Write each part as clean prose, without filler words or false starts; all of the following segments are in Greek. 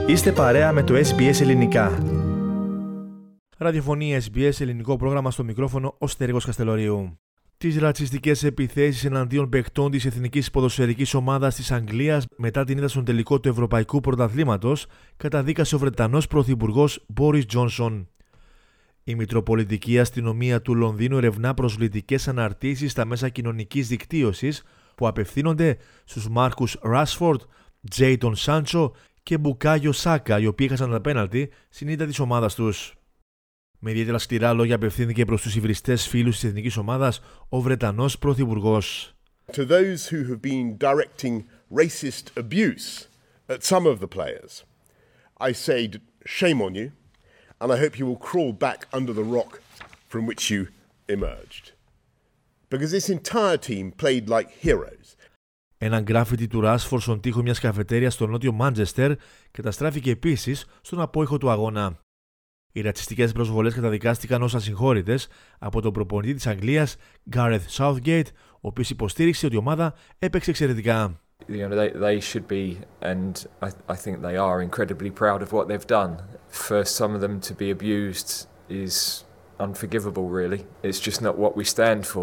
Είστε παρέα με το SBS Ελληνικά. Ραδιοφωνία SBS, ελληνικό πρόγραμμα, στο μικρόφωνο ο Στέργος Καστελωρίου. Τις ρατσιστικές επιθέσεις εναντίον παιχτών της εθνικής ποδοσφαιρικής ομάδας της Αγγλίας μετά την ήττα στον τελικό του Ευρωπαϊκού Πρωταθλήματος καταδίκασε ο Βρετανός Πρωθυπουργός Μπόρις Τζόνσον. Η Μητροπολιτική Αστυνομία του Λονδίνου ερευνά προσβλητικές αναρτήσεις στα μέσα κοινωνικής δικτύωσης που απευθύνονται στους Μάρκους Ράσφορντ, Τζέιτον Σάντσο και Μπουκάγιο Σάκα, οι οποίοι έχασαν τα πέναλτι στην ήττα της ομάδας τους. Με ιδιαίτερα σκληρά λόγια απευθύνθηκε προς τους υβριστές φίλους της εθνικής ομάδας ο Βρετανός Πρωθυπουργός. To those who have been directing racist abuse at some of the players, I say shame on you, and I hope you will crawl back under the rock from which you emerged. Because this entire team played like heroes. Ένα γκράφιτι του Ράσφορντ στον τοίχο μιας καφετέριας στο νότιο Μάντσεστερ καταστράφηκε επίσης στον απόϊχο του αγώνα. Οι ρατσιστικές προσβολές καταδικάστηκαν ως ασυγχώρητες από τον προπονητή της Αγγλίας, Gareth Southgate, ο οποίος υποστήριξε ότι η ομάδα έπαιξε εξαιρετικά. They should be, and I think they are incredibly proud of what they've done. For some of them to be abused is unforgivable, really. It's just not what we stand for.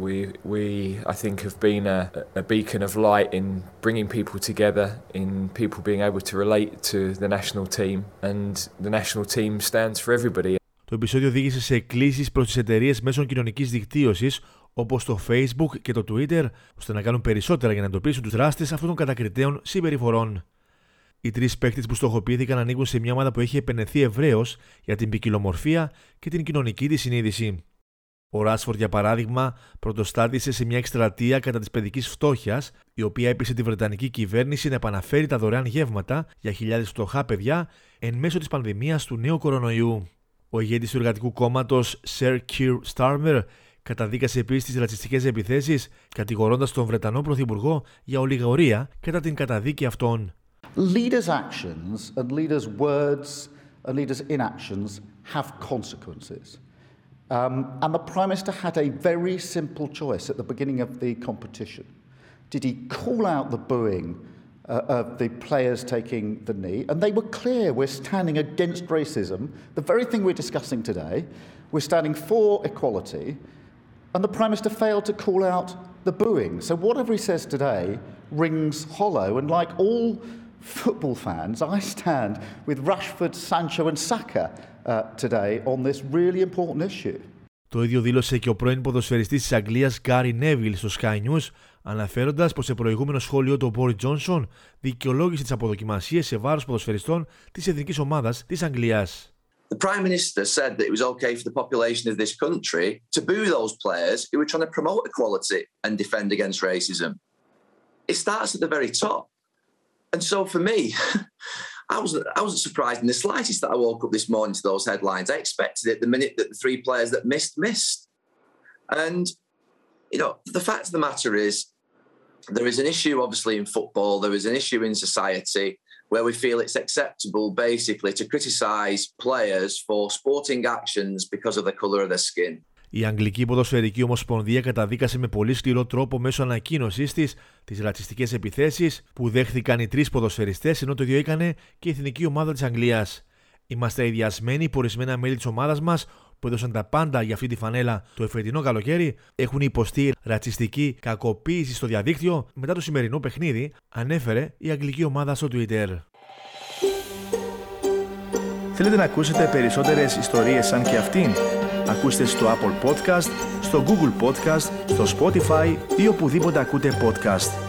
We I think have been a beacon of light in bringing people together, in people being able to relate to the national team, and the national team stands for everybody. Το επεισόδιο οδήγησε σε εκκλήσεις προς τις εταιρείες μέσων κοινωνικής δικτύωσης όπως το Facebook και το Twitter, ώστε να κάνουν περισσότερα για να εντοπίσουν τους δράστες αυτών των κατακριτέων συμπεριφορών. Οι τρεις παίκτες που στοχοποιήθηκαν ανήκουν σε μια ομάδα που έχει επενεθεί ευρέως για την ποικιλομορφία και την κοινωνική της συνείδηση. Ο Ράσφορντ, για παράδειγμα, πρωτοστάτησε σε μια εκστρατεία κατά της παιδικής φτώχειας, η οποία έπεισε τη Βρετανική κυβέρνηση να επαναφέρει τα δωρεάν γεύματα για χιλιάδες φτωχά παιδιά εν μέσω της πανδημίας του νέου κορονοϊού. Ο ηγέτης του Εργατικού Κόμματος, Sir Keir Starmer, καταδίκασε επίσης τις ρατσιστικές επιθέσεις, κατηγορώντας τον Βρετανό Πρωθυπουργό για ολιγορία κατά την καταδίκη αυτών. Leaders' actions and leaders' words and leaders' inactions have consequences. And the Prime Minister had a very simple choice at the beginning of the competition. Did he call out the booing of the players taking the knee? And they were clear, we're standing against racism. The very thing we're discussing today, we're standing for equality. And the Prime Minister failed to call out the booing. So whatever he says today rings hollow. And like all football fans, I stand with Rashford, Sancho and Saka today on this really important issue. Το ίδιο δήλωσε και ο πρώην ποδοσφαιριστής της Αγγλίας Γκάρι Νέβιλ στο Sky News, αναφέροντας πως σε προηγούμενο σχόλιο του Μπόρις Τζόνσον δικαιολόγησε τις αποδοκιμασίες σε βάρος ποδοσφαιριστών της εθνικής ομάδας της Αγγλίας. The Prime Minister said that it was okay for the population of this country to boo those players who were trying to promote equality and defend against racism. It starts at the very top. And so for me, I wasn't surprised in the slightest that I woke up this morning to those headlines. I expected it the minute that the three players that missed. And, the fact of the matter is, there is an issue, obviously, in football. There is an issue in society where we feel it's acceptable, basically, to criticise players for sporting actions because of the colour of their skin. Η Αγγλική Ποδοσφαιρική Ομοσπονδία καταδίκασε με πολύ σκληρό τρόπο μέσω ανακοίνωσής της τις ρατσιστικές επιθέσεις που δέχθηκαν οι τρεις ποδοσφαιριστές, ενώ το ίδιο έκανε και η εθνική ομάδα της Αγγλίας. Είμαστε ιδιασμένοι που ορισμένα μέλη της ομάδας μας που έδωσαν τα πάντα για αυτή τη φανέλα το εφετινό καλοκαίρι έχουν υποστεί ρατσιστική κακοποίηση στο διαδίκτυο μετά το σημερινό παιχνίδι, ανέφερε η αγγλική ομάδα στο Twitter. Θέλετε να ακούσετε περισσότερες ιστορίες σαν και αυτήν? Ακούστε στο Apple Podcast, στο Google Podcast, στο Spotify ή οπουδήποτε ακούτε podcast.